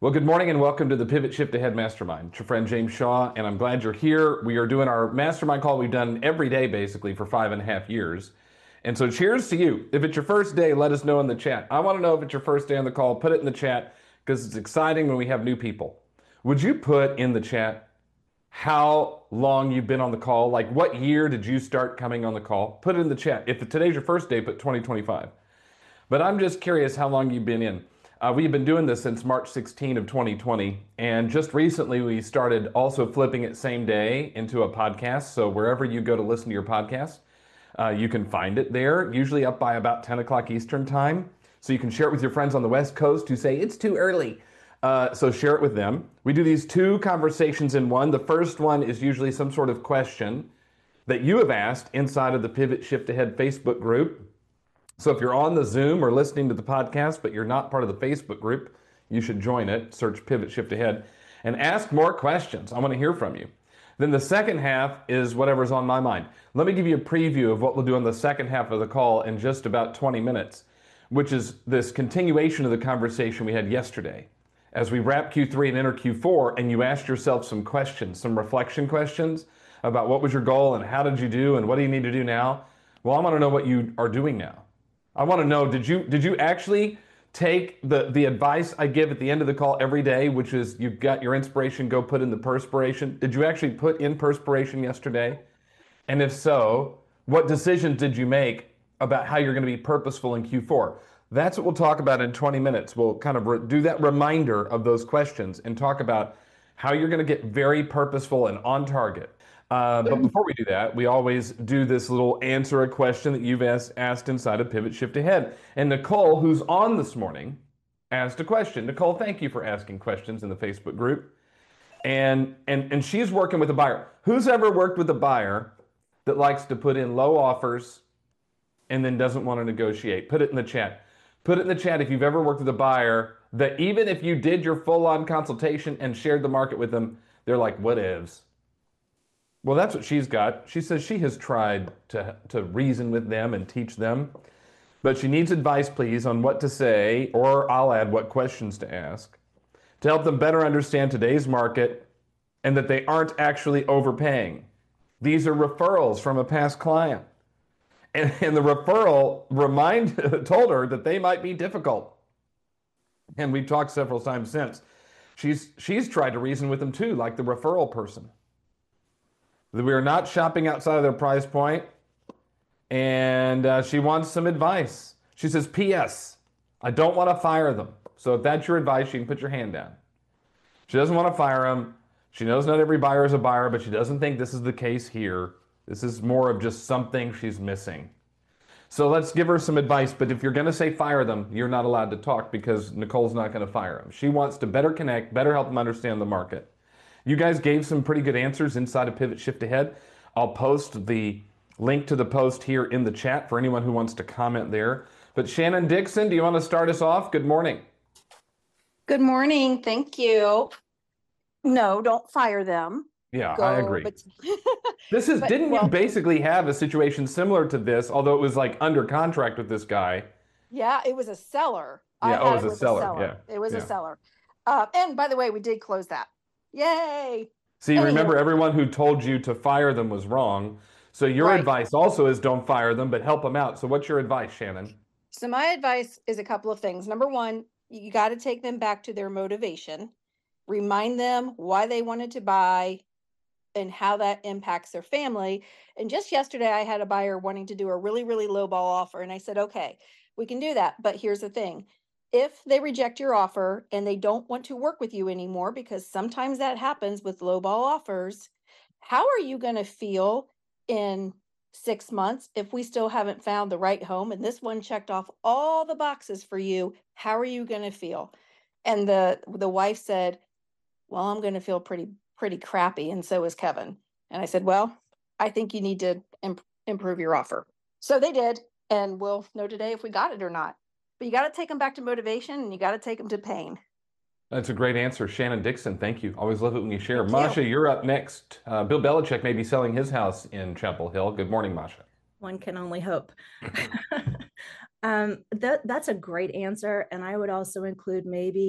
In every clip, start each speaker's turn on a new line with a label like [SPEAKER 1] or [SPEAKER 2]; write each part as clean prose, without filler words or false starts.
[SPEAKER 1] Well, good morning and welcome to the Pivot Shift Ahead Mastermind. It's your friend James Shaw, and I'm glad you're here. We are doing our mastermind call we've done every day basically for 5.5 years. And so cheers to you. If it's your first day, let us know in the chat. I want to know if it's your first day on the call. Put it in the chat because it's exciting when we have new people. Would you put in the chat how long you've been on the call? Like what year did you start coming on the call? Put it in the chat. If today's your first day, put 2025. But I'm just curious how long you've been in. We've been doing this since March 16 of 2020, and just recently we started also flipping it same day into a podcast. So wherever you go to listen to your podcast, you can find it there, usually up by about 10 o'clock Eastern time. So you can share it with your friends on the West Coast who say it's too early. So share it with them. We do these two conversations in one. The first one is usually some sort of question that you have asked inside of the Pivot Shift Ahead Facebook group. So if you're on the Zoom or listening to the podcast, but you're not part of the Facebook group, you should join it. Search Pivot Shift Ahead and ask more questions. I want to hear from you. Then the second half is whatever's on my mind. Let me give you a preview of what we'll do in the second half of the call in just about 20 minutes, which is this continuation of the conversation we had yesterday. As we wrap Q3 and enter Q4, and you asked yourself some questions, some reflection questions about what was your goal and how did you do and what do you need to do now? Well, I want to know what you are doing now. I want to know, did you actually take the advice I give at the end of the call every day, which is you've got your inspiration, go put in the perspiration? Did you actually put in perspiration yesterday? And if so, what decisions did you make about how you're going to be purposeful in Q4? That's what we'll talk about in 20 minutes. We'll kind of do that reminder of those questions and talk about how you're going to get very purposeful and on target. But before we do that, we always do this little answer a question that you've asked inside of Pivot Shift Ahead. And Nicole, who's on this morning, asked a question. Nicole, thank you for asking questions in the Facebook group. And she's working with a buyer. Who's ever worked with a buyer that likes to put in low offers and then doesn't want to negotiate? Put it in the chat. Put it in the chat if you've ever worked with a buyer that even if you did your full-on consultation and shared the market with them, they're like, whatevs. Well, that's what she's got. She says she has tried to reason with them and teach them, but she needs advice, please, on what to say, or I'll add what questions to ask, to help them better understand today's market and that they aren't actually overpaying. These are referrals from a past client. And the referral told her that they might be difficult. And we've talked several times since. She's tried to reason with them too, like the referral person. That we are not shopping outside of their price point, and she wants some advice. She says, P.S. I don't want to fire them. So if that's your advice, you can put your hand down. She doesn't want to fire them. She knows not every buyer is a buyer, but she doesn't think this is the case here. This is more of just something she's missing. So let's give her some advice, but if you're going to say fire them, you're not allowed to talk because Nicole's not going to fire them. She wants to better connect, better help them understand the market. You guys gave some pretty good answers inside of Pivot Shift Ahead. I'll post the link to the post here in the chat for anyone who wants to comment there. But Shannon Dixon, do you want to start us off? Good morning.
[SPEAKER 2] Good morning. Thank you. No, don't fire them.
[SPEAKER 1] Yeah, I agree. Didn't you basically have a situation similar to this, although it was like under contract with this guy?
[SPEAKER 2] Yeah, it was a seller.
[SPEAKER 1] Yeah, it was a seller. Yeah.
[SPEAKER 2] It was a seller. And by the way, we did close that. Yay.
[SPEAKER 1] See, remember, everyone who told you to fire them was wrong. So your advice also is don't fire them, but help them out. So what's your advice, Shannon?
[SPEAKER 2] So my advice is a couple of things. Number one, you got to take them back to their motivation. Remind them why they wanted to buy and how that impacts their family. And just yesterday, I had a buyer wanting to do a really, really low ball offer. And I said, okay, we can do that. But here's the thing. If they reject your offer and they don't want to work with you anymore, because sometimes that happens with low ball offers, how are you going to feel in 6 months if we still haven't found the right home and this one checked off all the boxes for you? How are you going to feel? And the wife said, well, I'm going to feel pretty crappy. And so is Kevin. And I said, well, I think you need to improve your offer. So they did. And we'll know today if we got it or not. But you got to take them back to motivation and you got to take them to pain.
[SPEAKER 1] That's a great answer. Shannon Dixon, thank you. Always love it when you share. Masha, you're up next. Bill Belichick may be selling his house in Chapel Hill. Good morning, Masha.
[SPEAKER 3] One can only hope. That's a great answer. And I would also include maybe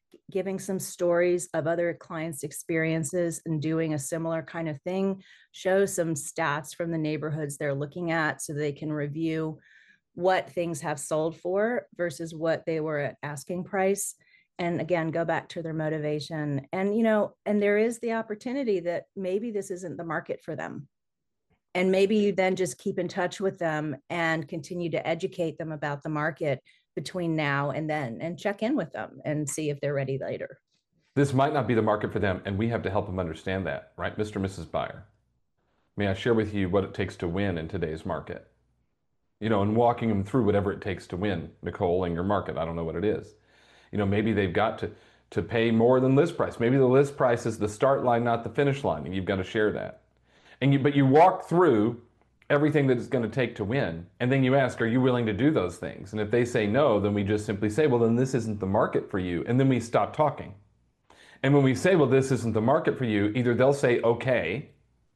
[SPEAKER 3] giving some stories of other clients' experiences and doing a similar kind of thing. Show some stats from the neighborhoods they're looking at so they can review what things have sold for versus what they were at asking price. And again, go back to their motivation. And, and there is the opportunity that maybe this isn't the market for them. And maybe you then just keep in touch with them and continue to educate them about the market between now and then, and check in with them and see if they're ready later.
[SPEAKER 1] This might not be the market for them, and we have to help them understand that, right, Mr. and Mrs. Buyer? May I share with you what it takes to win in today's market? And walking them through whatever it takes to win, Nicole, in your market. I don't know what it is. Maybe they've got to pay more than list price. Maybe the list price is the start line, not the finish line, and you've got to share that. But you walk through everything that it's going to take to win, and then you ask, are you willing to do those things? And if they say no, then we just simply say, well, then this isn't the market for you, and then we stop talking. And when we say, well, this isn't the market for you, either they'll say, okay,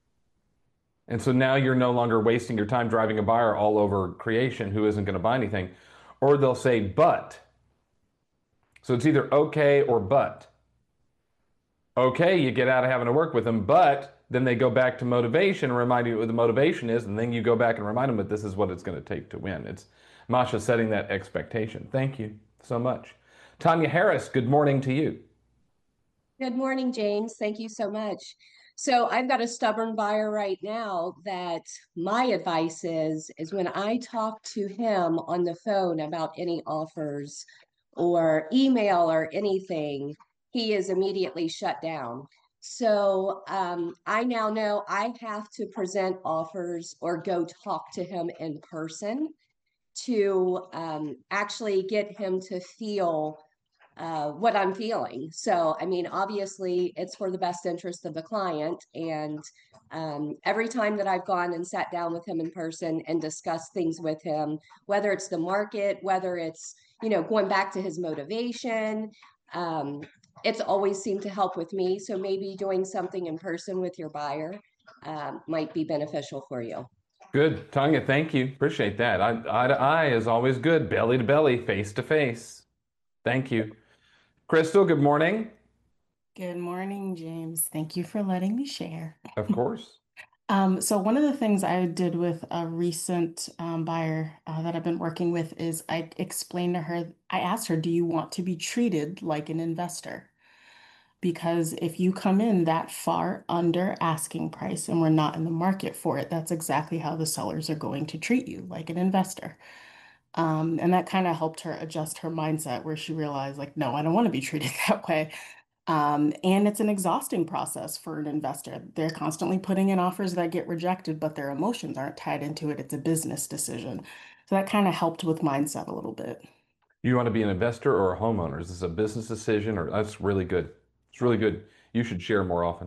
[SPEAKER 1] and so now you're no longer wasting your time driving a buyer all over creation who isn't going to buy anything, or they'll say, but. So it's either okay or but. Okay, you get out of having to work with them, but then they go back to motivation and remind you what the motivation is, and then you go back and remind them that this is what it's going to take to win. It's Masha setting that expectation. Thank you so much. Tanya Harris, good morning to you.
[SPEAKER 4] Good morning, James. Thank you so much. So I've got a stubborn buyer right now that my advice is when I talk to him on the phone about any offers or email or anything, he is immediately shut down. So I now know I have to present offers or go talk to him in person to actually get him to feel what I'm feeling. So, I mean, obviously it's for the best interest of the client. And every time that I've gone and sat down with him in person and discussed things with him, whether it's the market, whether it's, going back to his motivation, it's always seemed to help with me. So maybe doing something in person with your buyer might be beneficial for you.
[SPEAKER 1] Good. Tanya, thank you. Appreciate that. Eye to eye is always good. Belly to belly, face to face. Thank you. Crystal, good morning.
[SPEAKER 5] Good morning, James. Thank you for letting me share.
[SPEAKER 1] Of course.
[SPEAKER 5] So one of the things I did with a recent buyer that I've been working with is I explained to her, I asked her, do you want to be treated like an investor? Because if you come in that far under asking price and we're not in the market for it, that's exactly how the sellers are going to treat you, like an investor. And that kind of helped her adjust her mindset where she realized, like, no, I don't want to be treated that way. And it's an exhausting process for an investor. They're constantly putting in offers that get rejected, but their emotions aren't tied into it. It's a business decision. So that kind of helped with mindset a little bit.
[SPEAKER 1] You want to be an investor or a homeowner? Is this a business decision? Or that's really good. It's really good. You should share more often.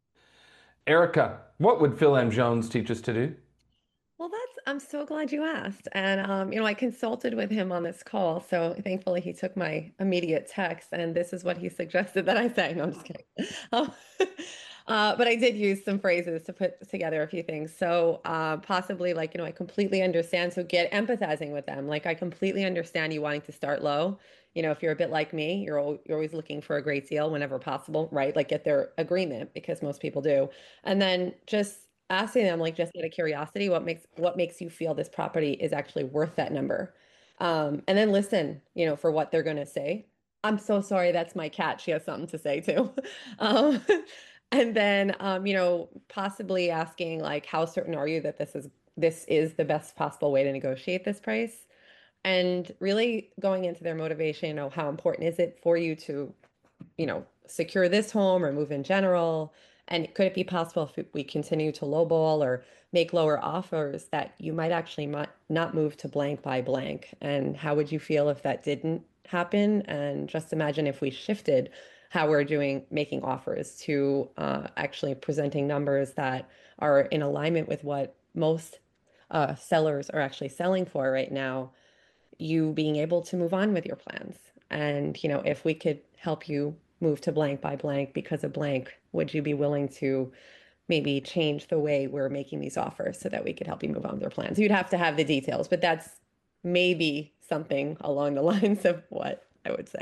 [SPEAKER 1] Erica, what would Phil M. Jones teach us to do?
[SPEAKER 6] Well, I'm so glad you asked. And, I consulted with him on this call. So thankfully he took my immediate text and this is what he suggested that I say. No, I'm just kidding. Um, but I did use some phrases to put together a few things. So possibly like, I completely understand. So get empathizing with them. Like I completely understand you wanting to start low. If you're a bit like me, you're always looking for a great deal whenever possible, right? Like get their agreement because most people do. And then just asking them, like, just out of curiosity, what makes you feel this property is actually worth that number, and then listen, for what they're going to say. I'm so sorry, that's my cat. She has something to say too. um, and then possibly asking, like, how certain are you that this is the best possible way to negotiate this price, and really going into their motivation. How important is it for you to secure this home or move in general? And could it be possible if we continue to lowball or make lower offers that you might actually not move to blank by blank? And how would you feel if that didn't happen? And just imagine if we shifted how we're making offers to actually presenting numbers that are in alignment with what most sellers are actually selling for right now, you being able to move on with your plans. And, if we could help you move to blank by blank because of blank, would you be willing to maybe change the way we're making these offers so that we could help you move on with your plans? You'd have to have the details, but that's maybe something along the lines of what I would say.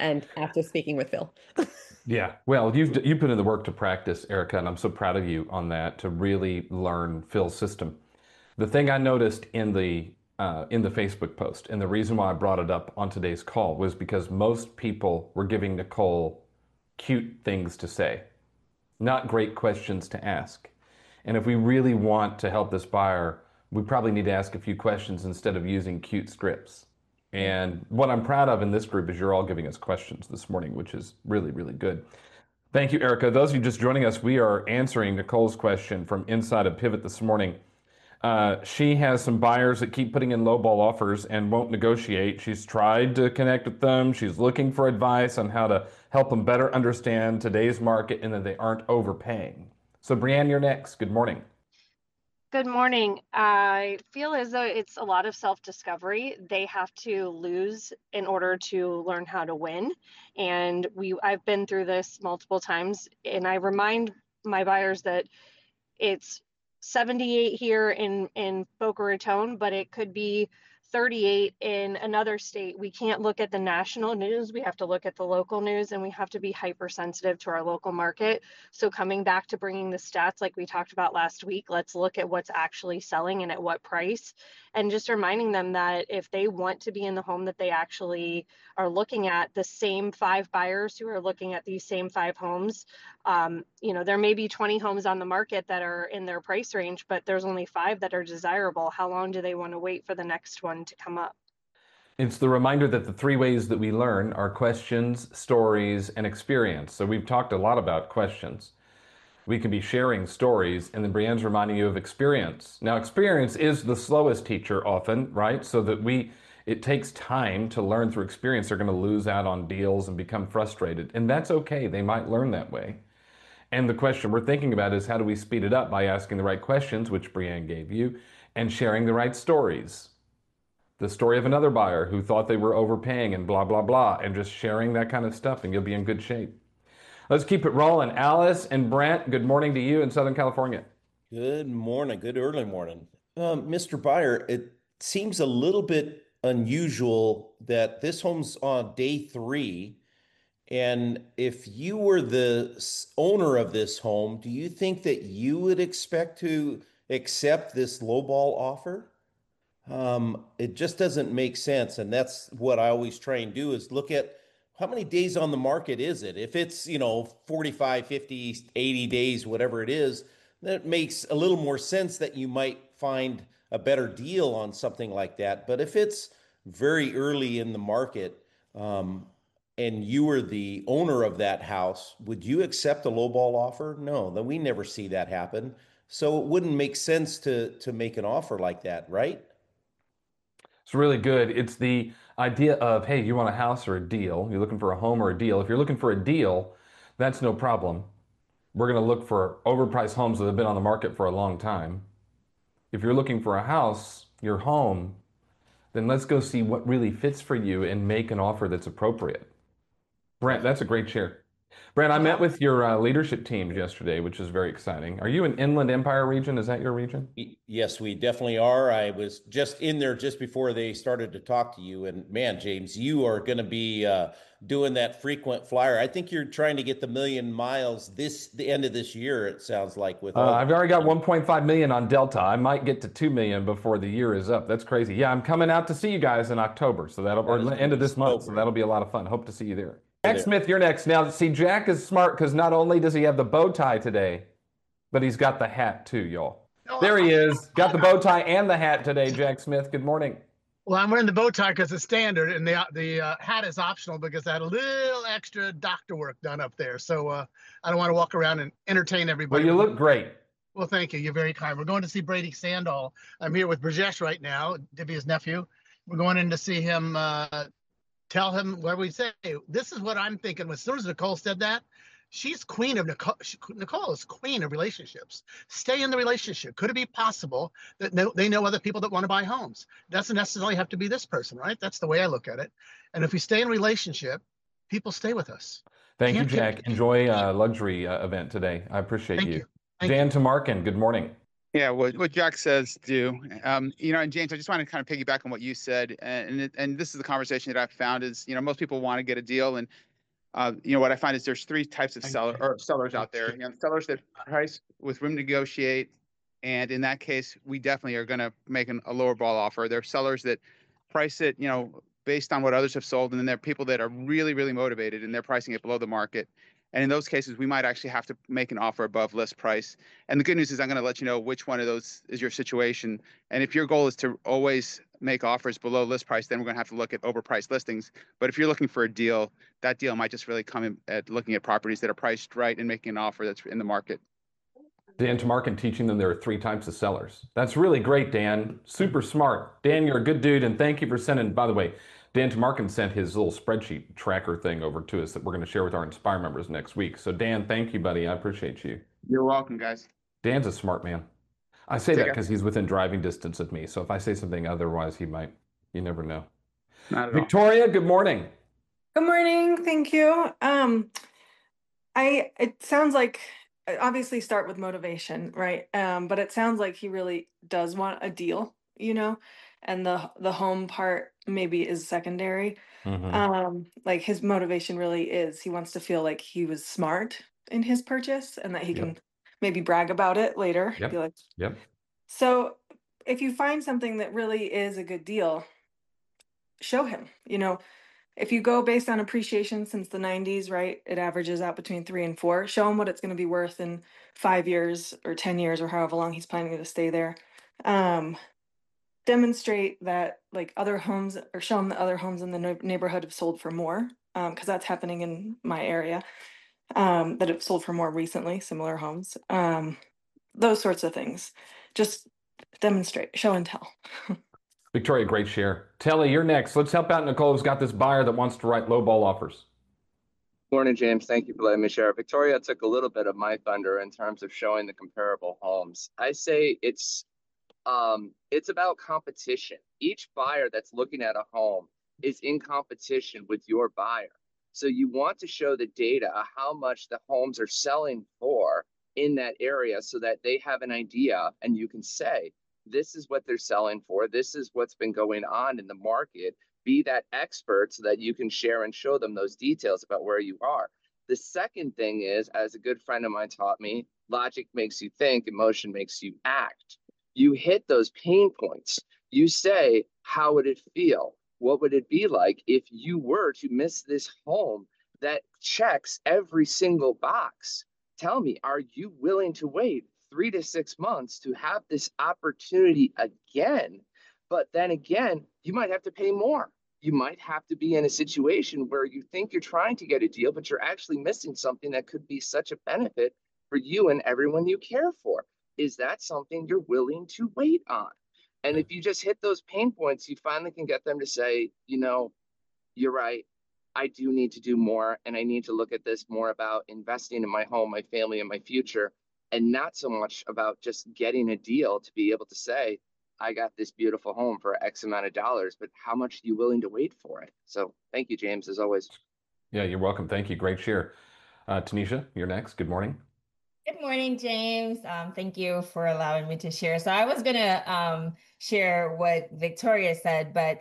[SPEAKER 6] and after speaking with Phil.
[SPEAKER 1] Yeah, well, you put in the work to practice, Erica, and I'm so proud of you on that to really learn Phil's system. The thing I noticed in the Facebook post, and the reason why I brought it up on today's call was because most people were giving Nicole cute things to say, not great questions to ask. And if we really want to help this buyer, we probably need to ask a few questions instead of using cute scripts. And what I'm proud of in this group is you're all giving us questions this morning, which is really, really good. Thank you, Erica. Those of you just joining us, we are answering Nicole's question from inside of Pivot this morning. She has some buyers that keep putting in lowball offers and won't negotiate. She's tried to connect with them. She's looking for advice on how to help them better understand today's market and that they aren't overpaying. So, Brianne, you're next. Good morning.
[SPEAKER 7] Good morning. I feel as though it's a lot of self-discovery. They have to lose in order to learn how to win. And I've been through this multiple times, and I remind my buyers that it's 78 here in Boca Raton, but it could be 38 in another state. We can't look at the national news. We have to look at the local news, and we have to be hypersensitive to our local market. So coming back to bringing the stats like we talked about last week, let's look at what's actually selling and at what price. And just reminding them that if they want to be in the home that they actually are looking at, the same 5 buyers who are looking at these same 5 homes, there may be 20 homes on the market that are in their price range, but there's only 5 that are desirable. How long do they want to wait for the next one to come up?
[SPEAKER 1] It's the reminder that the 3 ways that we learn are questions, stories, and experience. So we've talked a lot about questions. We can be sharing stories, and then Brianne's reminding you of experience. Now, experience is the slowest teacher often, right? So that it takes time to learn through experience. They're going to lose out on deals and become frustrated, and that's okay. They might learn that way. And the question we're thinking about is how do we speed it up by asking the right questions, which Brianne gave you, and sharing the right stories. The story of another buyer who thought they were overpaying and blah, blah, blah, and just sharing that kind of stuff, and you'll be in good shape. Let's keep it rolling. Alice and Brent, good morning to you in Southern California.
[SPEAKER 8] Good morning. Good early morning. Mr. Buyer, it seems a little bit unusual that this home's on day 3. And if you were the owner of this home, do you think that you would expect to accept this lowball offer? It just doesn't make sense. And that's what I always try and do is look at how many days on the market is it? If it's, 45, 50, 80 days, whatever it is, that makes a little more sense that you might find a better deal on something like that. But if it's very early in the market, and you were the owner of that house, would you accept a lowball offer? No, then we never see that happen. So it wouldn't make sense to make an offer like that, right?
[SPEAKER 1] It's really good. It's the idea of, hey, you want a house or a deal? You're looking for a home or a deal. If you're looking for a deal, that's no problem. We're going to look for overpriced homes that have been on the market for a long time. If you're looking for a house, your home, then let's go see what really fits for you and make an offer that's appropriate. Brent, that's a great share. Brent, I met with your leadership team yesterday, which is very exciting. Are you in Inland Empire region? Is that your region?
[SPEAKER 8] Yes, we definitely are. I was just in there just before they started to talk to you. And man, James, you are going to be doing that frequent flyer. I think you're trying to get the 1 million miles the end of this year, it sounds like.
[SPEAKER 1] I've already got 1.5 million on Delta. I might get to 2 million before the year is up. That's crazy. Yeah, I'm coming out to see you guys in October. So or end of this month. So that'll be a lot of fun. Hope to see you there. Jack Smith, you're next. Now, see, Jack is smart because not only does he have the bow tie today, but he's got the hat too, y'all. There he is. Got the bow tie and the hat today, Jack Smith. Good morning.
[SPEAKER 9] Well, I'm wearing the bow tie because it's standard, and the hat is optional because I had a little extra doctor work done up there. So I don't want to walk around and entertain everybody.
[SPEAKER 1] Well, you look great.
[SPEAKER 9] Well, thank you. You're very kind. We're going to see Brady Sandall. I'm here with Brajesh right now, Divya's nephew. We're going in to see him. Tell him what we say. This is what I'm thinking. As soon as Nicole said that, she's queen of Nicole is queen of relationships. Stay in the relationship. Could it be possible that they know other people that want to buy homes? Doesn't necessarily have to be this person, right? That's the way I look at it. And if we stay in a relationship, people stay with us.
[SPEAKER 1] Thank you, Jack. Enjoy luxury event today. I appreciate you.
[SPEAKER 9] Thank
[SPEAKER 1] Jan
[SPEAKER 9] you.
[SPEAKER 1] Tamarkin, good morning.
[SPEAKER 10] Yeah, what Jack says do. And James, I just want to kind of piggyback on what you said, and this is the conversation that I've found is, most people want to get a deal, and what I find is there's three types of sellers out there. Sellers that price with room to negotiate, and in that case, we definitely are going to make a lower ball offer. There are sellers that price it, based on what others have sold, and then there are people that are really, really motivated and they're pricing it below the market. And in those cases, we might actually have to make an offer above list price. And the good news is I'm going to let you know which one of those is your situation. And if your goal is to always make offers below list price, then we're going to have to look at overpriced listings. But if you're looking for a deal, that deal might just really come in at looking at properties that are priced right and making an offer that's in the market.
[SPEAKER 1] Dan Tamarkin teaching them there are three types of sellers. That's really great, Dan. Super smart. Dan, you're a good dude, and thank you for sending, by the way, Dan Tamarkin sent his little spreadsheet tracker thing over to us that we're going to share with our Inspire members next week. So Dan, thank you, buddy. I appreciate you.
[SPEAKER 10] You're welcome, guys.
[SPEAKER 1] Dan's a smart man. I say that because he's within driving distance of me. So if I say something otherwise, he might, you never know.
[SPEAKER 10] Not at
[SPEAKER 1] Victoria, good morning.
[SPEAKER 11] Good morning. Thank you. It sounds like obviously start with motivation, right? But it sounds like he really does want a deal, and the home part maybe is secondary. Like his motivation really is he wants to feel like he was smart in his purchase and that he can maybe brag about it later. Be like, so if you find something that really is a good deal, show him, if you go based on appreciation since the 90s, right, it averages out between 3 and 4. Show him what it's going to be worth in 5 years or 10 years or however long he's planning to stay there. Demonstrate that like other homes, or show them that other homes in the neighborhood have sold for more, because that's happening in my area, that have sold for more recently, similar homes. Those sorts of things. Just demonstrate, show and tell.
[SPEAKER 1] Victoria, great share. Telly, you're next. Let's help out Nicole, who's got this buyer that wants to write lowball offers.
[SPEAKER 12] Morning, James. Thank you for letting me share. Victoria took a little bit of my thunder in terms of showing the comparable homes. I say it's about competition. Each buyer that's looking at a home is in competition with your buyer. So you want to show the data of how much the homes are selling for in that area so that they have an idea and you can say, this is what they're selling for. This is what's been going on in the market. Be that expert so that you can share and show them those details about where you are. The second thing is, as a good friend of mine taught me, logic makes you think, emotion makes you act. You hit those pain points. You say, how would it feel? What would it be like if you were to miss this home that checks every single box? Tell me, are you willing to wait 3 to 6 months to have this opportunity again? But then again, you might have to pay more. You might have to be in a situation where you think you're trying to get a deal, but you're actually missing something that could be such a benefit for you and everyone you care for. Is that something you're willing to wait on? And if you just hit those pain points, you finally can get them to say, you're right. I do need to do more. And I need to look at this more about investing in my home, my family, and my future. And not so much about just getting a deal to be able to say, I got this beautiful home for X amount of dollars, but how much are you willing to wait for it? So thank you, James, as always.
[SPEAKER 1] Yeah, you're welcome. Thank you. Great share. Tanisha, you're next. Good morning.
[SPEAKER 13] Good morning, James. Thank you for allowing me to share. So I was going to share what Victoria said, but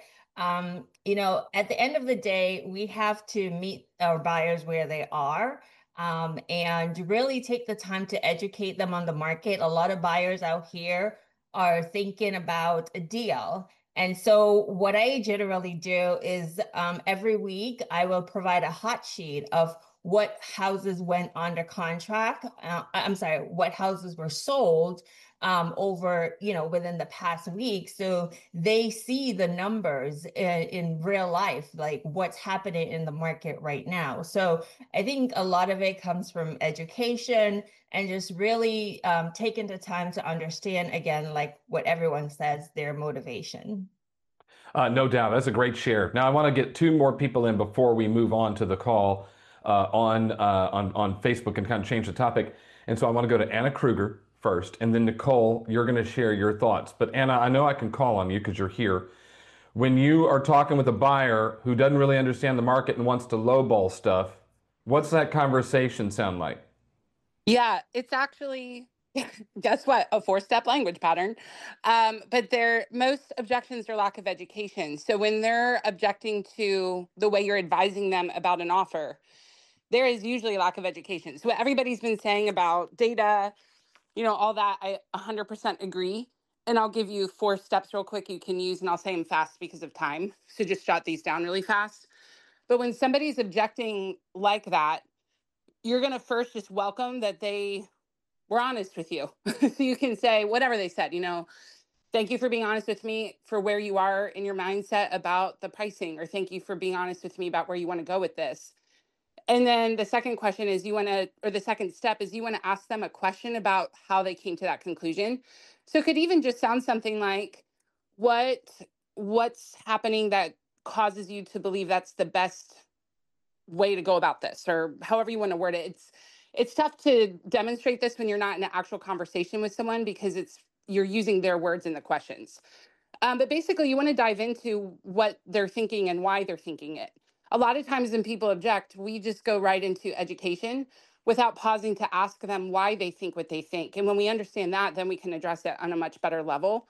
[SPEAKER 13] at the end of the day, we have to meet our buyers where they are. And really take the time to educate them on the market. A lot of buyers out here are thinking about a deal. And so what I generally do is every week I will provide a hot sheet of what houses went under contract. What houses were sold over, within the past week. So they see the numbers in real life, like what's happening in the market right now. So I think a lot of it comes from education and just really taking the time to understand, again, like what everyone says, their motivation.
[SPEAKER 1] No doubt. That's a great share. Now I want to get 2 more people in before we move on to the call on Facebook and kind of change the topic. And so I want to go to Anna Kruger first, and then Nicole, you're going to share your thoughts. But Anna, I know I can call on you because you're here. When you are talking with a buyer who doesn't really understand the market and wants to lowball stuff, what's that conversation sound like?
[SPEAKER 14] Yeah, it's actually Guess what? A four-step language pattern. But their most objections are lack of education. So when they're objecting to the way you're advising them about an offer, there is usually lack of education. So what everybody's been saying about data, all that, I 100% agree. And I'll give you 4 steps real quick you can use, and I'll say them fast because of time. So just jot these down really fast. But when somebody's objecting like that, you're going to first just welcome that they were honest with you. So you can say whatever they said, thank you for being honest with me for where you are in your mindset about the pricing, or thank you for being honest with me about where you want to go with this. And then the second question is the second step is you want to ask them a question about how they came to that conclusion. So it could even just sound something like, what's happening that causes you to believe that's the best way to go about this, or however you want to word it. It's tough to demonstrate this when you're not in an actual conversation with someone, because you're using their words in the questions. But basically, you want to dive into what they're thinking and why they're thinking it. A lot of times when people object, we just go right into education without pausing to ask them why they think what they think. And when we understand that, then we can address it on a much better level.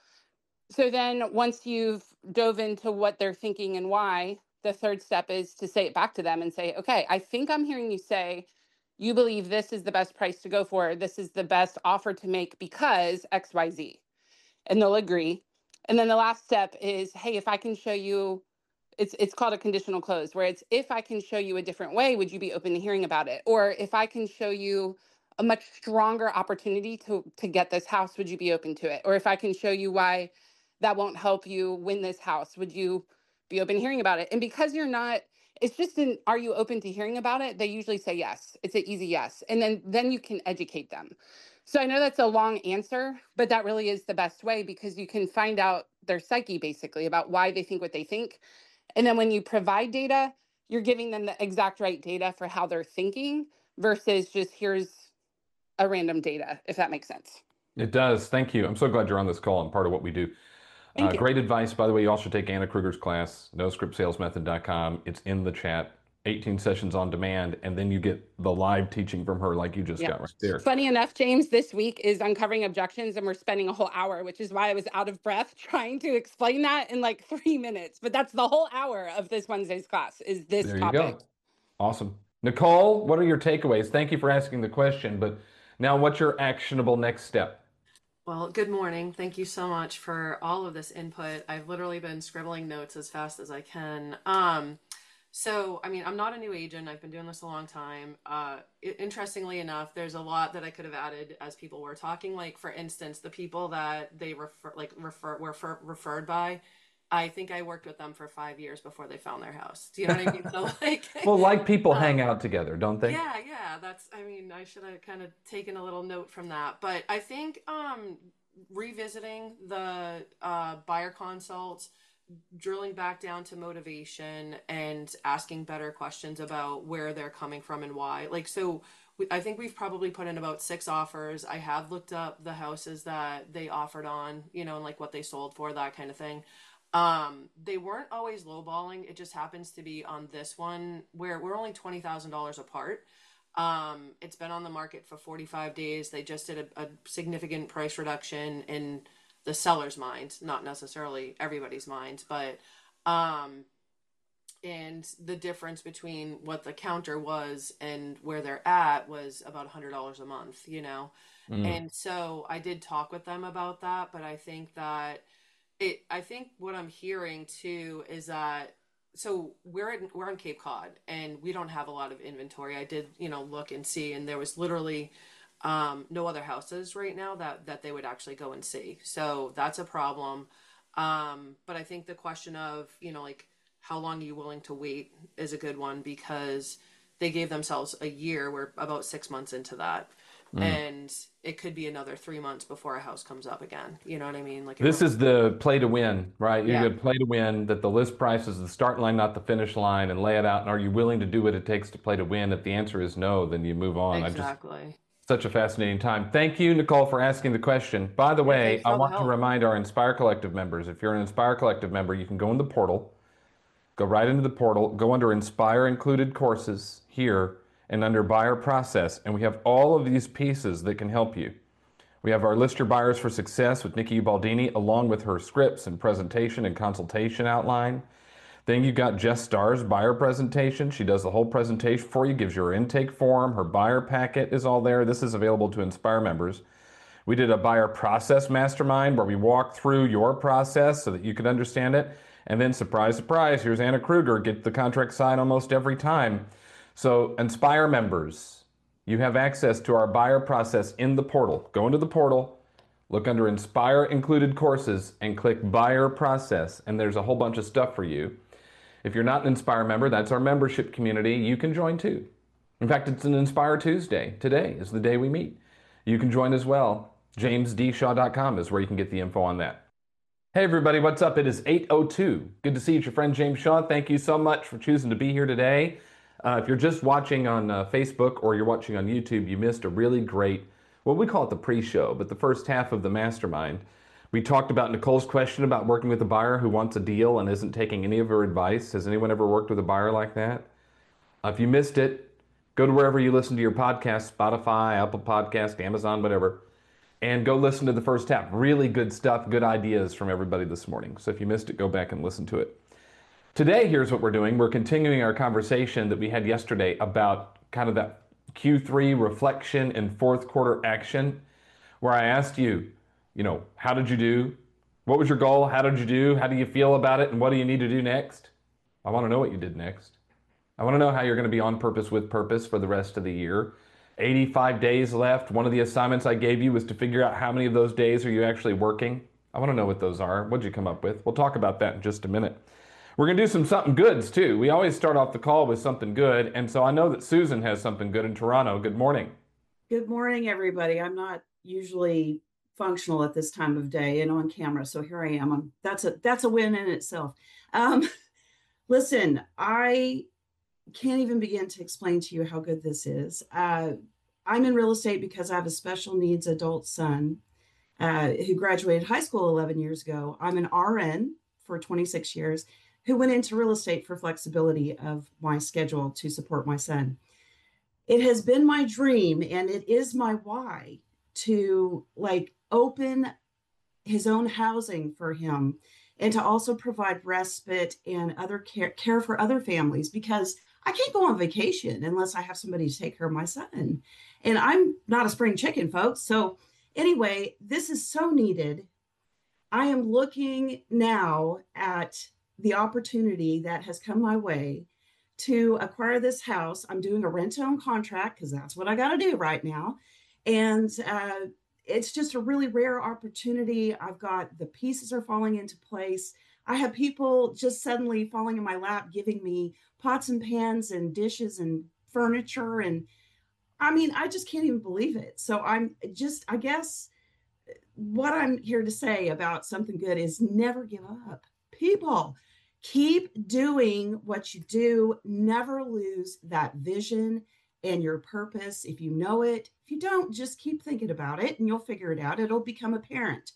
[SPEAKER 14] So then once you've dove into what they're thinking and why, the third step is to say it back to them and say, okay, I think I'm hearing you say you believe this is the best price to go for. This is the best offer to make because XYZ. And they'll agree. And then the last step is, hey, if I can show you, it's called a conditional close, where it's, if I can show you a different way, would you be open to hearing about it? Or if I can show you a much stronger opportunity to get this house, would you be open to it? Or if I can show you why that won't help you win this house, would you be open to hearing about it? And because it's just are you open to hearing about it? They usually say yes. It's an easy yes. And then you can educate them. So I know that's a long answer, but that really is the best way, because you can find out their psyche basically about why they think what they think. And then when you provide data, you're giving them the exact right data for how they're thinking versus just here's a random data, if that makes sense.
[SPEAKER 1] It does. Thank you. I'm so glad you're on this call and part of what we do.
[SPEAKER 14] Thank you.
[SPEAKER 1] Great advice. By the way, you also take Anna Kruger's class, noscriptsalesmethod.com. It's in the chat, 18 sessions on demand, and then you get the live teaching from her like you just got right there.
[SPEAKER 14] Funny enough, James, this week is uncovering objections, and we're spending a whole hour, which is why I was out of breath trying to explain that in like 3 minutes. But that's the whole hour of this Wednesday's class, is this
[SPEAKER 1] There
[SPEAKER 14] topic.
[SPEAKER 1] you go. Awesome. Nicole, what are your takeaways? Thank you for asking the question, but now what's your actionable next step?
[SPEAKER 15] Well, good morning. Thank you so much for all of this input. I've literally been scribbling notes as fast as I can. So, I mean, I'm not a new agent. I've been doing this a long time. Interestingly enough, there's a lot that I could have added as people were talking. Like, for instance, the people that they were referred by, I think I worked with them for 5 years before they found their house. Do you know what I mean? So
[SPEAKER 1] Well, people hang out together, don't they?
[SPEAKER 15] Yeah. I should have kind of taken a little note from that. But I think revisiting the buyer consults, drilling back down to motivation and asking better questions about where they're coming from and why. I think we've probably put in about 6 offers. I have looked up the houses that they offered on, and like what they sold for, that kind of thing. They weren't always lowballing. It just happens to be on this one where we're only $20,000 apart. It's been on the market for 45 days. They just did a significant price reduction in the seller's mind, not necessarily everybody's mind, but, and the difference between what the counter was and where they're at was about $100 a month, And so I did talk with them about that, but I think that I think what I'm hearing too is that, so we're on Cape Cod and we don't have a lot of inventory. I did, look and see, and there was literally no other houses right now that they would actually go and see. So that's a problem. But I think the question of, how long are you willing to wait is a good one, because they gave themselves a year. We're about 6 months into that. And it could be another 3 months before a house comes up again. You know what I mean?
[SPEAKER 1] This is the play to win, right?
[SPEAKER 15] Yeah.
[SPEAKER 1] You play to win, that the list price is the start line, not the finish line, and lay it out. And are you willing to do what it takes to play to win? If the answer is no, then you move on.
[SPEAKER 15] Exactly.
[SPEAKER 1] Such a fascinating time. Thank you, Nicole, for asking the question. By the way, I want to remind our Inspire Collective members, if you're an Inspire Collective member, you can go in the portal, go right into the portal, go under Inspire Included Courses here, and under Buyer Process, and we have all of these pieces that can help you. We have our List Your Buyers for Success with Nikki Ubaldini, along with her scripts and presentation and consultation outline. Then you've got Jess Starr's buyer presentation. She does the whole presentation for you, gives you her intake form, her buyer packet is all there. This is available to Inspire members. We did a buyer process mastermind where we walk through your process so that you can understand it. And then surprise, surprise, here's Anna Kruger, get the contract signed almost every time. So Inspire members, you have access to our buyer process in the portal. Go into the portal, look under Inspire Included Courses and click Buyer Process, and there's a whole bunch of stuff for you. If you're not an Inspire member, that's our membership community. You can join too. In fact, it's an Inspire Tuesday. Today is the day we meet. You can join as well. JamesDShaw.com is where you can get the info on that. Hey everybody, what's up? It is 8:02. Good to see you. It's your friend James Shaw. Thank you so much for choosing to be here today. If you're just watching on Facebook or you're watching on YouTube, you missed a really great, well, we call it the pre-show, but the first half of the mastermind. We talked about Nicole's question about working with a buyer who wants a deal and isn't taking any of her advice. Has anyone ever worked with a buyer like that? If you missed it, go to wherever you listen to your podcast, Spotify, Apple Podcast, Amazon, whatever, and go listen to the first half. Really good stuff, good ideas from everybody this morning. So if you missed it, go back and listen to it. Today, here's what we're doing. We're continuing our conversation that we had yesterday about kind of that Q3 reflection and fourth quarter action, where I asked you, how did you do? What was your goal? How did you do? How do you feel about it? And what do you need to do next? I want to know what you did next. I want to know how you're going to be on purpose with purpose for the rest of the year. 85 days left. One of the assignments I gave you was to figure out how many of those days are you actually working. I want to know what those are. What'd you come up with? We'll talk about that in just a minute. We're going to do some something goods too. We always start off the call with something good. And so I know that Susan has something good in Toronto. Good morning.
[SPEAKER 16] Good morning, everybody. I'm not usually functional at this time of day and on camera, so here I am. That's a win in itself. Listen, I can't even begin to explain to you how good this is. I'm in real estate because I have a special needs adult son who graduated high school 11 years ago. I'm an RN for 26 years who went into real estate for flexibility of my schedule to support my son. It has been my dream and it is my why to open his own housing for him and to also provide respite and other care for other families, because I can't go on vacation unless I have somebody to take care of my son. And I'm not a spring chicken, folks. So anyway, this is so needed. I am looking now at the opportunity that has come my way to acquire this house. I'm doing a rent-to-own contract because that's what I got to do right now. And it's just a really rare opportunity. I've got the pieces are falling into place. I have people just suddenly falling in my lap, giving me pots and pans and dishes and furniture. And I mean, I just can't even believe it. So I guess what I'm here to say about something good is never give up. People, keep doing what you do. Never lose that vision and your purpose. If you know it, if you don't, just keep thinking about it and you'll figure it out. It'll become apparent.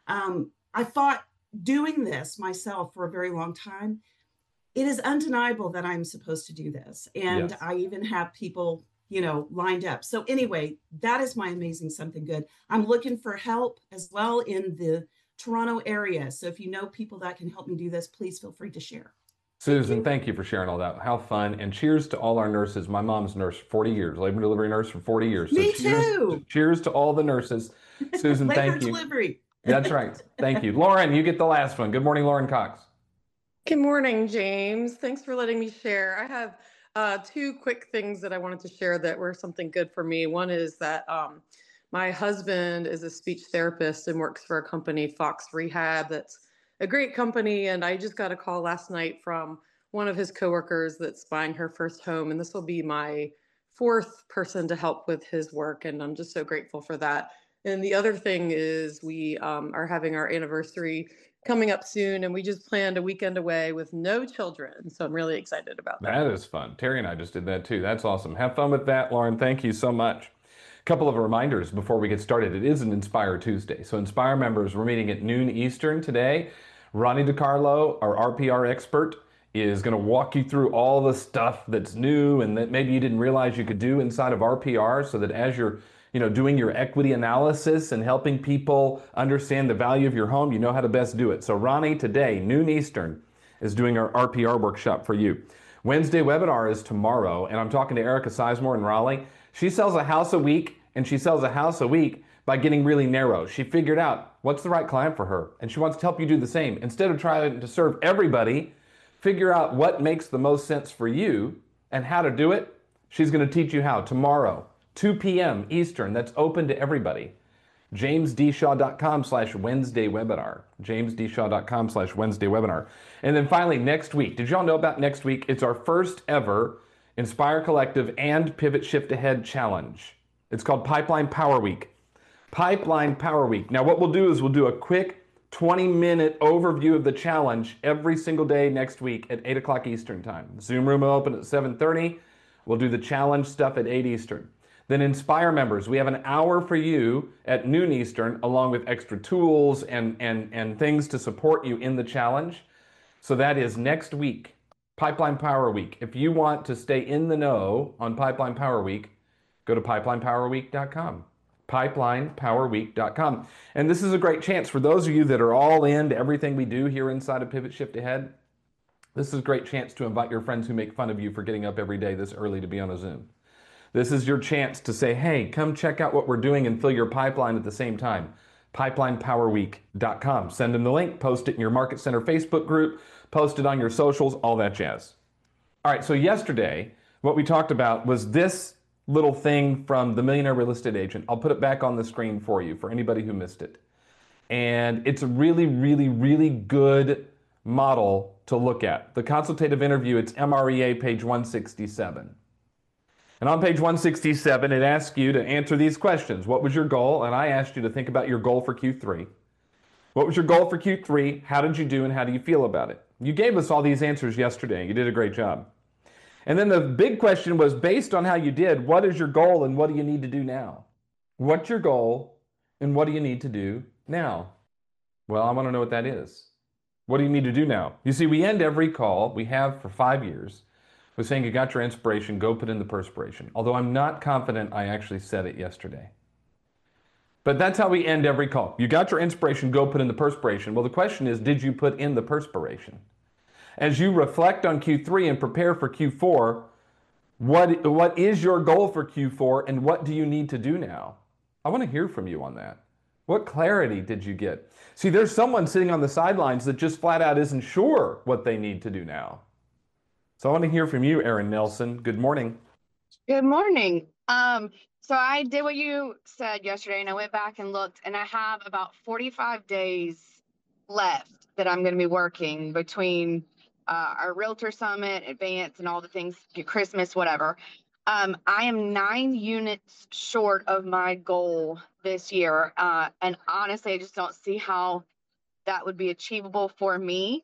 [SPEAKER 16] I thought doing this myself for a very long time. It is undeniable that I'm supposed to do this. And yes. I even have people, lined up. So anyway, that is my amazing something good. I'm looking for help as well in the Toronto area. So if you know people that can help me do this, please feel free to share.
[SPEAKER 1] Susan, thank you for sharing all that. How fun. And cheers to all our nurses. My mom's nurse for 40 years, labor and delivery nurse for 40 years. So
[SPEAKER 16] me too.
[SPEAKER 1] Cheers to all the nurses. Susan, thank you.
[SPEAKER 16] Delivery.
[SPEAKER 1] That's right. Thank you. Lauren, you get the last one. Good morning, Lauren Cox.
[SPEAKER 11] Good morning, James. Thanks for letting me share. I have two quick things that I wanted to share that were something good for me. One is that my husband is a speech therapist and works for a company, Fox Rehab, that's a great company. And I just got a call last night from one of his coworkers that's buying her first home. And this will be my fourth person to help with his work. And I'm just so grateful for that. And the other thing is we are having our anniversary coming up soon. And we just planned a weekend away with no children. So I'm really excited about that.
[SPEAKER 1] That is fun. Terry and I just did that too. That's awesome. Have fun with that, Lauren. Thank you so much. Couple of reminders before we get started. It is an Inspire Tuesday. So Inspire members, we're meeting at noon Eastern today. Ronnie DiCarlo, our RPR expert, is going to walk you through all the stuff that's new and that maybe you didn't realize you could do inside of RPR, so that as you're doing your equity analysis and helping people understand the value of your home, you know how to best do it. So Ronnie, today, noon Eastern, is doing our RPR workshop for you. Wednesday webinar is tomorrow, and I'm talking to Erica Sizemore in Raleigh. She sells a house a week, and she sells a house a week by getting really narrow. She figured out what's the right client for her, and she wants to help you do the same. Instead of trying to serve everybody, figure out what makes the most sense for you and how to do it. She's going to teach you how tomorrow, 2 p.m. Eastern. That's open to everybody. jamesdshaw.com/Wednesday webinar. jamesdshaw.com/Wednesday webinar. And then finally, next week. Did y'all know about next week? It's our first ever Inspire Collective and Pivot Shift Ahead Challenge. It's called Pipeline Power Week. Pipeline Power Week. Now what we'll do is we'll do a quick 20-minute overview of the challenge every single day next week at 8 o'clock Eastern time. Zoom room will open at 7:30. We'll do the challenge stuff at 8 Eastern. Then Inspire members, we have an hour for you at noon Eastern, along with extra tools and things to support you in the challenge. So that is next week, Pipeline Power Week. If you want to stay in the know on Pipeline Power Week, go to pipelinepowerweek.com. pipelinepowerweek.com. And this is a great chance for those of you that are all in to everything we do here inside of Pivot Shift Ahead. This is a great chance to invite your friends who make fun of you for getting up every day this early to be on a Zoom. This is your chance to say, hey, come check out what we're doing and fill your pipeline at the same time. pipelinepowerweek.com. Send them the link, post it in your Market Center Facebook group, post it on your socials, all that jazz. All right, so yesterday, what we talked about was this little thing from The Millionaire Real Estate Agent. I'll put it back on the screen for you, for anybody who missed it. And it's a really, really, really good model to look at. The consultative interview, it's MREA page 167. And on page 167, it asks you to answer these questions. What was your goal? And I asked you to think about your goal for Q3. What was your goal for Q3? How did you do and how do you feel about it? You gave us all these answers yesterday. You did a great job. And then the big question was, based on how you did, what is your goal and what do you need to do now? What's your goal and what do you need to do now? Well, I want to know what that is. What do you need to do now? You see, we end every call, we have for 5 years, with saying you got your inspiration, go put in the perspiration. Although I'm not confident I actually said it yesterday. But that's how we end every call. You got your inspiration, go put in the perspiration. Well, the question is, did you put in the perspiration? As you reflect on Q3 and prepare for Q4, what is your goal for Q4 and what do you need to do now? I want to hear from you on that. What clarity did you get? See, there's someone sitting on the sidelines that just flat out isn't sure what they need to do now. So I want to hear from you, Erin Nelson. Good morning.
[SPEAKER 17] Good morning. So I did what you said yesterday, and I went back and looked, and I have about 45 days left that I'm going to be working between our Realtor Summit, Advance, and all the things, Christmas, whatever. I am 9 units short of my goal this year, and honestly, I just don't see how that would be achievable for me.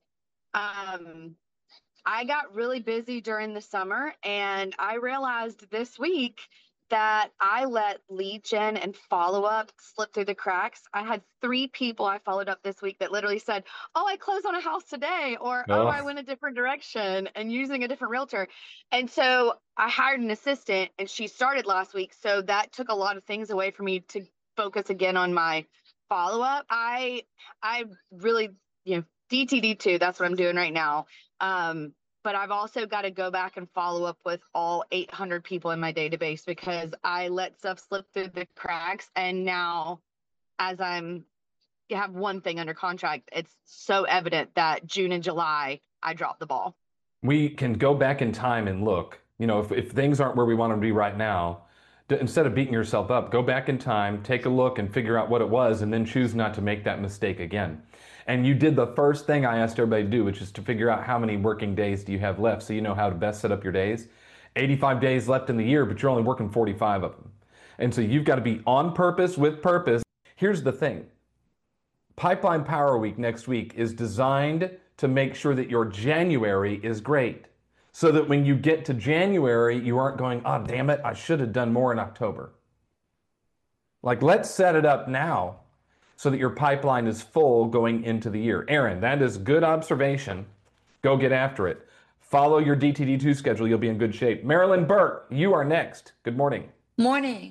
[SPEAKER 17] I got really busy during the summer, and I realized this week that I let lead gen and follow-up slip through the cracks. I had 3 people I followed up this week that literally said, oh, I closed on a house today, or oh, I went a different direction and using a different realtor. And so I hired an assistant, and she started last week. So that took a lot of things away from me to focus again on my follow-up. I really, DTD2, that's what I'm doing right now. But I've also got to go back and follow up with all 800 people in my database because I let stuff slip through the cracks. And now, as I have one thing under contract, it's so evident that June and July, I dropped the ball.
[SPEAKER 1] We can go back in time and look, if things aren't where we want them to be right now, instead of beating yourself up, go back in time, take a look and figure out what it was, and then choose not to make that mistake again. And you did the first thing I asked everybody to do, which is to figure out how many working days do you have left so you know how to best set up your days. 85 days left in the year, but you're only working 45 of them. And so you've got to be on purpose with purpose. Here's the thing. Pipeline Power Week next week is designed to make sure that your January is great. So that when you get to January, you aren't going, oh, damn it, I should have done more in October. Let's set it up now so that your pipeline is full going into the year. Erin, that is good observation. Go get after it. Follow your DTD2 schedule. You'll be in good shape. Marilyn Burke, you are next. Good morning.
[SPEAKER 18] Morning.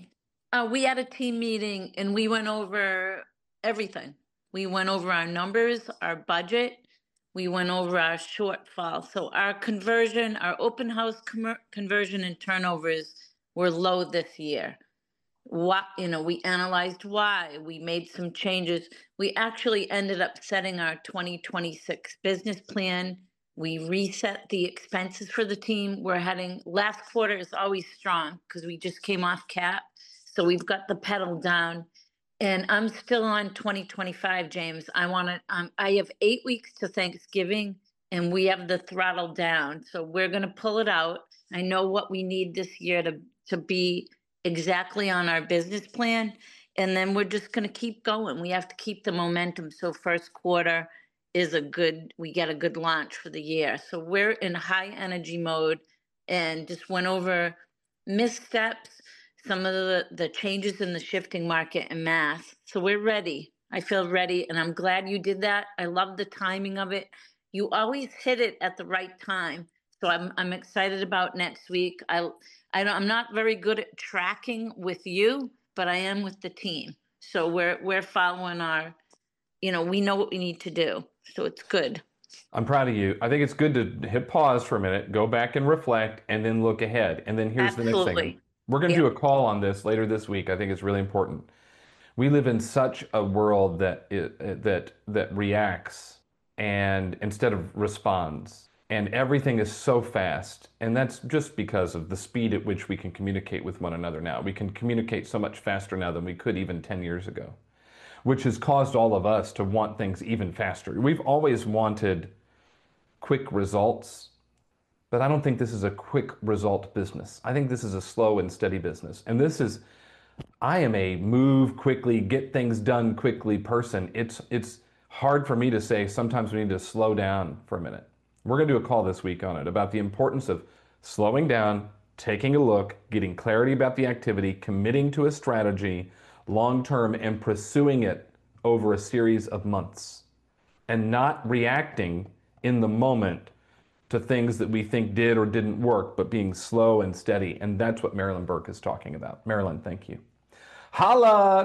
[SPEAKER 18] We had a team meeting and we went over everything. We went over our numbers, our budget. We went over our shortfall. So our conversion, our open house conversion and turnovers were low this year. What, we analyzed why, we made some changes. We actually ended up setting our 2026 business plan. We reset the expenses for the team. Last quarter is always strong because we just came off cap. So we've got the pedal down. And I'm still on 2025, James. I have 8 weeks to Thanksgiving and we have the throttle down. So we're going to pull it out. I know what we need this year to be exactly on our business plan. And then we're just going to keep going. We have to keep the momentum. So first quarter is we get a good launch for the year. So we're in high energy mode and just went over missteps, some of the changes in the shifting market and math. So we're ready. I feel ready. And I'm glad you did that. I love the timing of it. You always hit it at the right time. So I'm excited about next week. I'm not very good at tracking with you, but I am with the team. So we're following we know what we need to do. So it's good.
[SPEAKER 1] I'm proud of you. I think it's good to hit pause for a minute, go back and reflect, and then look ahead. And then here's the next thing. We're going to do a call on this later this week. I think it's really important. We live in such a world that reacts and instead of responds. And everything is so fast. And that's just because of the speed at which we can communicate with one another now. We can communicate so much faster now than we could even 10 years ago, which has caused all of us to want things even faster. We've always wanted quick results, but I don't think this is a quick result business. I think this is a slow and steady business. And I am a move quickly, get things done quickly person. It's hard for me to say sometimes we need to slow down for a minute. We're going to do a call this week on it about the importance of slowing down, taking a look, getting clarity about the activity, committing to a strategy long-term and pursuing it over a series of months and not reacting in the moment to things that we think did or didn't work, but being slow and steady. And that's what Marilyn Burke is talking about. Marilyn, thank you. Holla!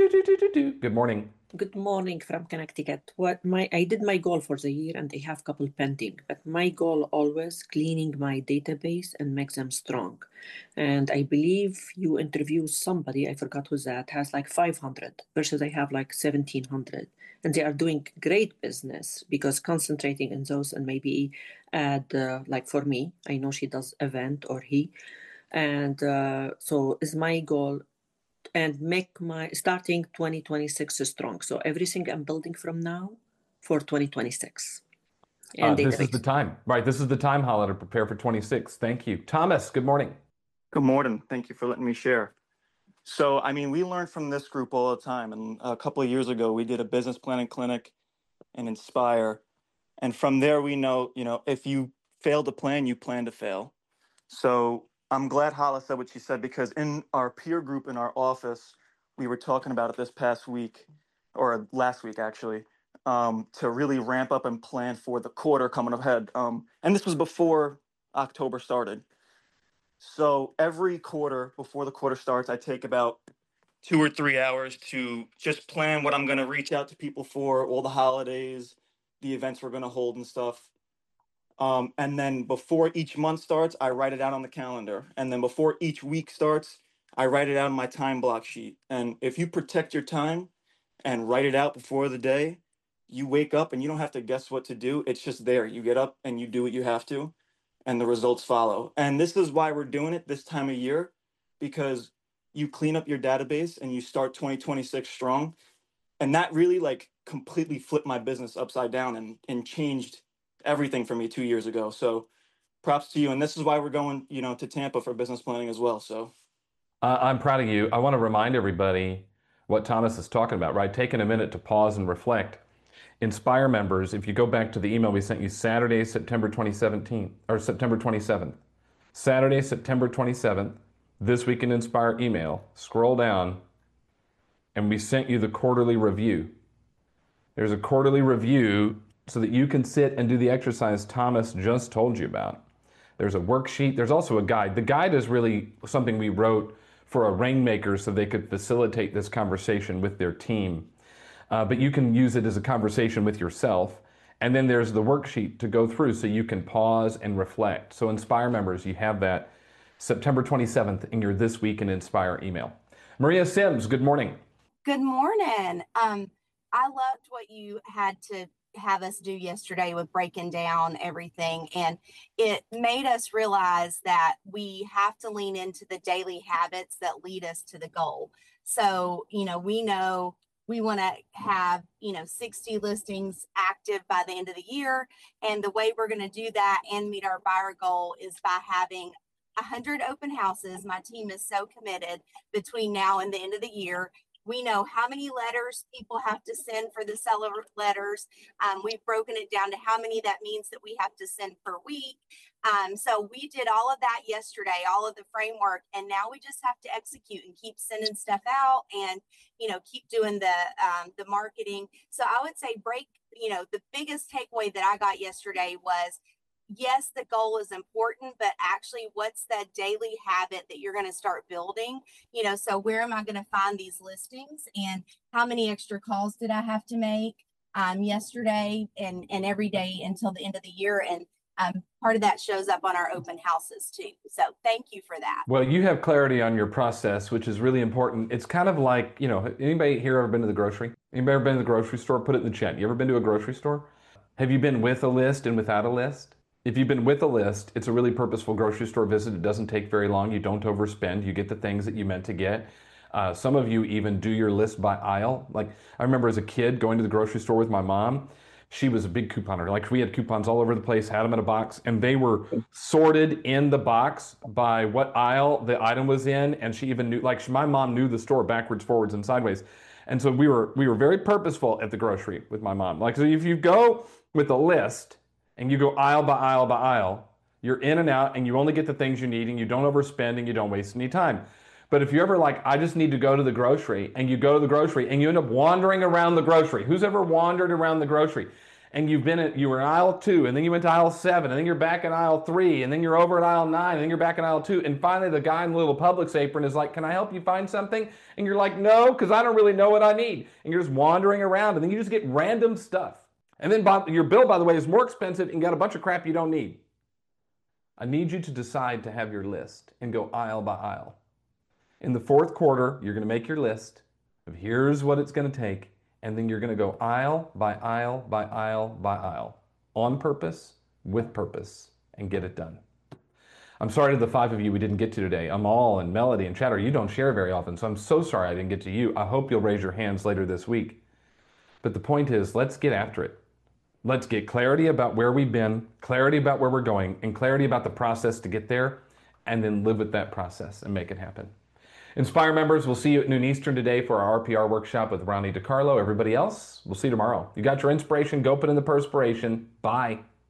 [SPEAKER 1] Good morning.
[SPEAKER 19] Good morning from Connecticut. I did my goal for the year and I have a couple pending, but my goal always cleaning my database and make them strong. And I believe you interview somebody, I forgot who's that, has like 500 versus I have like 1,700. And they are doing great business because concentrating in those and maybe add, like for me, I know she does event or he. And so is my goal and make my starting 2026 strong. So everything I'm building from now for 2026. And
[SPEAKER 1] this is the time, right? This is the time, Hala, to prepare for 26. Thank you. Thomas, good morning.
[SPEAKER 20] Good morning. Thank you for letting me share. So, we learn from this group all the time. And a couple of years ago, we did a business planning clinic and Inspire. And from there, we know, if you fail to plan, you plan to fail. So I'm glad Hala said what she said, because in our peer group in our office, we were talking about it this past week, or last week actually, to really ramp up and plan for the quarter coming ahead. And this was before October started. So every quarter, before the quarter starts, I take about 2 or 3 hours to just plan what I'm going to reach out to people for, all the holidays, the events we're going to hold and stuff. And then before each month starts, I write it out on the calendar. And then before each week starts, I write it out on my time block sheet. And if you protect your time and write it out before the day, you wake up and you don't have to guess what to do. It's just there. You get up and you do what you have to, and the results follow. And this is why we're doing it this time of year, because you clean up your database and you start 2026 strong. And that really completely flipped my business upside down and changed everything for me 2 years ago. So props to you. And this is why we're going, to Tampa for business planning as well. So
[SPEAKER 1] I'm proud of you. I want to remind everybody what Thomas is talking about, right? Taking a minute to pause and reflect. Inspire members, if you go back to the email we sent you Saturday, September 2017, or September 27th, Saturday, September 27th, This Week in Inspire email, scroll down, and we sent you the quarterly review. There's a quarterly review so that you can sit and do the exercise Thomas just told you about. There's a worksheet. There's also a guide. The guide is really something we wrote for a rainmaker so they could facilitate this conversation with their team. But you can use it as a conversation with yourself. And then there's the worksheet to go through so you can pause and reflect. So Inspire members, you have that September 27th in your This Week in Inspire email. Maria Sims, good morning.
[SPEAKER 21] Good morning. I loved what you had to have us do yesterday with breaking down everything. And it made us realize that we have to lean into the daily habits that lead us to the goal. So, we know we want to have, 60 listings active by the end of the year. And the way we're going to do that and meet our buyer goal is by having 100 open houses. My team is so committed between now and the end of the year. We know how many letters people have to send for the seller letters. We've broken it down to how many that means that we have to send per week. So we did all of that yesterday, all of the framework, and now we just have to execute and keep sending stuff out and, keep doing the marketing. So I would say the biggest takeaway that I got yesterday was, yes, the goal is important, but actually what's that daily habit that you're going to start building? So where am I going to find these listings, and how many extra calls did I have to make yesterday and every day until the end of the year? And part of that shows up on our open houses too. So thank you for that.
[SPEAKER 1] Well, you have clarity on your process, which is really important. It's kind of like, anybody here ever been to the grocery? Anybody ever been to the grocery store? Put it in the chat. You ever been to a grocery store? Have you been with a list and without a list? If you've been with a list, it's a really purposeful grocery store visit. It doesn't take very long. You don't overspend. You get the things that you meant to get. Some of you even do your list by aisle. Like, I remember as a kid going to the grocery store with my mom. She was a big couponer. Like, we had coupons all over the place, had them in a box, and they were sorted in the box by what aisle the item was in. And she even knew, my mom knew the store backwards, forwards, and sideways. And so we were very purposeful at the grocery with my mom. Like, so if you go with a list and you go aisle by aisle by aisle, you're in and out, and you only get the things you need, and you don't overspend, and you don't waste any time. But if you're ever I just need to go to the grocery, and you go to the grocery, and you end up wandering around the grocery. Who's ever wandered around the grocery? And you were in aisle 2, and then you went to aisle 7, and then you're back in aisle 3, and then you're over at aisle 9, and then you're back in aisle 2, and finally the guy in the little Publix apron is like, "Can I help you find something?" And you're like, "No, because I don't really know what I need." And you're just wandering around, and then you just get random stuff. And then your bill, by the way, is more expensive and got a bunch of crap you don't need. I need you to decide to have your list and go aisle by aisle. In the fourth quarter, you're going to make your list of here's what it's going to take, and then you're going to go aisle by aisle by aisle by aisle, on purpose, with purpose, and get it done. I'm sorry to the 5 of you we didn't get to today. Amal and Melody and Chatter, you don't share very often, so I'm so sorry I didn't get to you. I hope you'll raise your hands later this week. But the point is, let's get after it. Let's get clarity about where we've been, clarity about where we're going, and clarity about the process to get there, and then live with that process and make it happen. Inspire members, we'll see you at noon Eastern today for our RPR workshop with Ronnie DiCarlo. Everybody else, we'll see you tomorrow. You got your inspiration, go put in the perspiration. Bye.